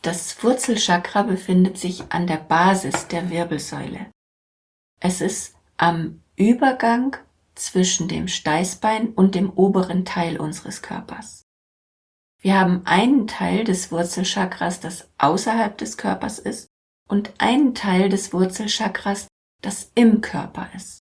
Das Wurzelchakra befindet sich an der Basis der Wirbelsäule. Es ist am Übergang zwischen dem Steißbein und dem oberen Teil unseres Körpers. Wir haben einen Teil des Wurzelchakras, das außerhalb des Körpers ist, und einen Teil des Wurzelchakras, das im Körper ist.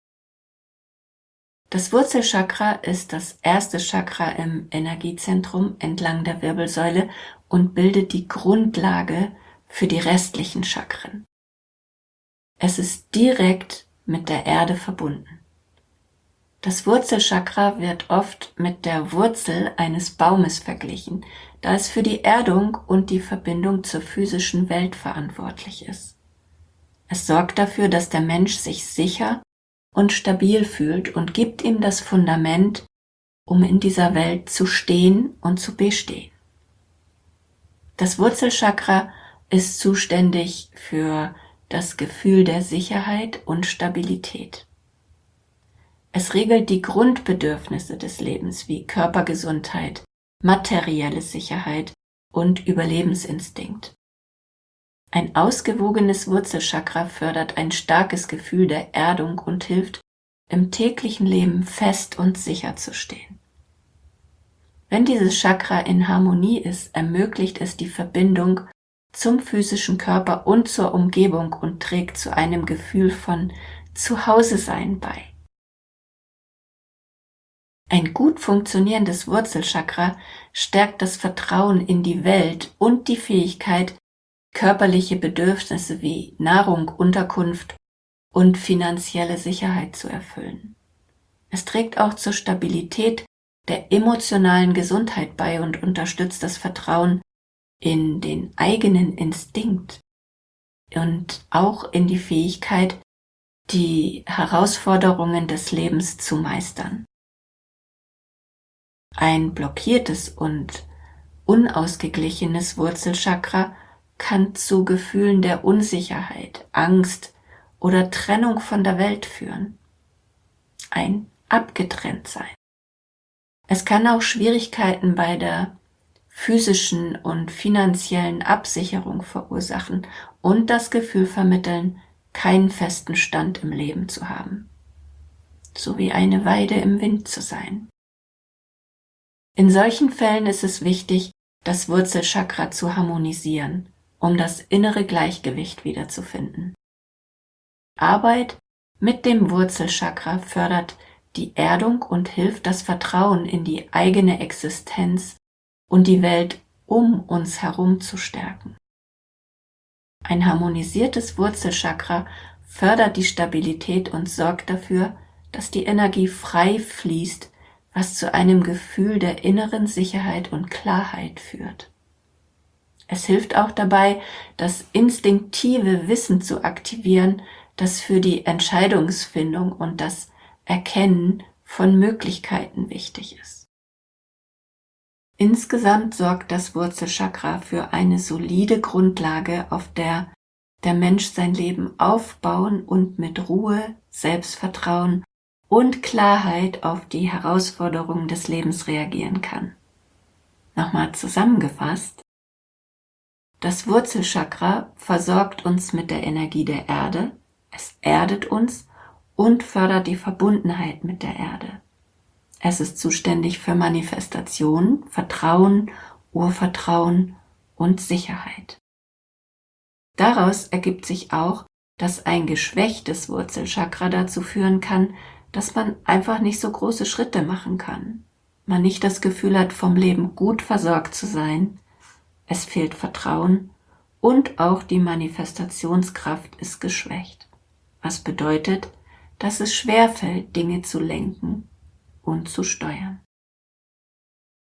Das Wurzelchakra ist das erste Chakra im Energiezentrum entlang der Wirbelsäule und bildet die Grundlage für die restlichen Chakren. Es ist direkt mit der Erde verbunden. Das Wurzelchakra wird oft mit der Wurzel eines Baumes verglichen, da es für die Erdung und die Verbindung zur physischen Welt verantwortlich ist. Es sorgt dafür, dass der Mensch sich sicher und stabil fühlt und gibt ihm das Fundament, um in dieser Welt zu stehen und zu bestehen. Das Wurzelchakra ist zuständig für das Gefühl der Sicherheit und Stabilität. Es regelt die Grundbedürfnisse des Lebens wie Körpergesundheit, materielle Sicherheit und Überlebensinstinkt. Ein ausgewogenes Wurzelchakra fördert ein starkes Gefühl der Erdung und hilft, im täglichen Leben fest und sicher zu stehen. Wenn dieses Chakra in Harmonie ist, ermöglicht es die Verbindung zum physischen Körper und zur Umgebung und trägt zu einem Gefühl von Zuhause-Sein bei. Ein gut funktionierendes Wurzelchakra stärkt das Vertrauen in die Welt und die Fähigkeit, körperliche Bedürfnisse wie Nahrung, Unterkunft und finanzielle Sicherheit zu erfüllen. Es trägt auch zur Stabilität der emotionalen Gesundheit bei und unterstützt das Vertrauen in den eigenen Instinkt und auch in die Fähigkeit, die Herausforderungen des Lebens zu meistern. Ein blockiertes und unausgeglichenes Wurzelchakra kann zu Gefühlen der Unsicherheit, Angst oder Trennung von der Welt führen. Ein Abgetrenntsein. Es kann auch Schwierigkeiten bei der physischen und finanziellen Absicherung verursachen und das Gefühl vermitteln, keinen festen Stand im Leben zu haben, sowie eine Weide im Wind zu sein. In solchen Fällen ist es wichtig, das Wurzelchakra zu harmonisieren, um das innere Gleichgewicht wiederzufinden. Arbeit mit dem Wurzelchakra fördert die Erdung und hilft, das Vertrauen in die eigene Existenz und die Welt um uns herum zu stärken. Ein harmonisiertes Wurzelchakra fördert die Stabilität und sorgt dafür, dass die Energie frei fließt, was zu einem Gefühl der inneren Sicherheit und Klarheit führt. Es hilft auch dabei, das instinktive Wissen zu aktivieren, das für die Entscheidungsfindung und das Erkennen von Möglichkeiten wichtig ist. Insgesamt sorgt das Wurzelchakra für eine solide Grundlage, auf der der Mensch sein Leben aufbauen und mit Ruhe, Selbstvertrauen und Klarheit auf die Herausforderungen des Lebens reagieren kann. Nochmal zusammengefasst: Das Wurzelchakra versorgt uns mit der Energie der Erde, es erdet uns und fördert die Verbundenheit mit der Erde. Es ist zuständig für Manifestation, Vertrauen, Urvertrauen und Sicherheit. Daraus ergibt sich auch, dass ein geschwächtes Wurzelchakra dazu führen kann, dass man einfach nicht so große Schritte machen kann, man nicht das Gefühl hat, vom Leben gut versorgt zu sein, es fehlt Vertrauen und auch die Manifestationskraft ist geschwächt, was bedeutet, dass es schwerfällt, Dinge zu lenken und zu steuern.